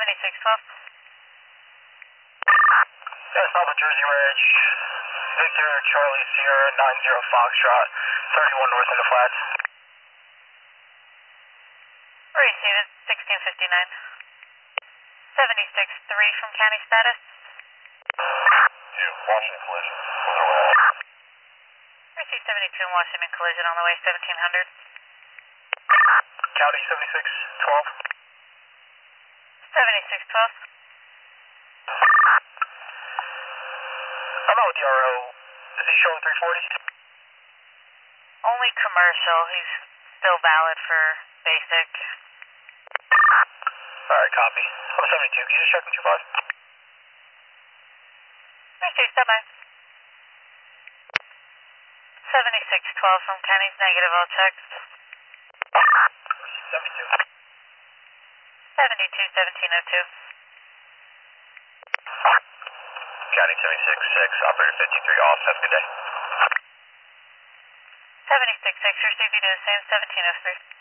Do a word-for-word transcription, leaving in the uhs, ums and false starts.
seventy-six twelve. Yeah, South of Jersey Ridge, Victor Charlie Sierra nine zero Foxtrot, thirty-one north in the flats. Receive it, sixteen fifty-nine. seventy-six three from county status. Two, Washington collision, on their way. Receive seventy-two in Washington collision on the way, seventeen hundred. County seventy-six twelve. seventy-six twelve. I'm out with the R O. Is he showing three forty? Only commercial. He's still valid for basic. Alright, copy. I'm seventy-two. Can you just check in two five? Receive, stand by. seventy-six twelve from county's negative, all checks. seventy-two. seventy-two seventeen oh two. County seventy-six six, operator fifty-three off. Have a good day. seventy-six six, receive you to the same seventeen oh three.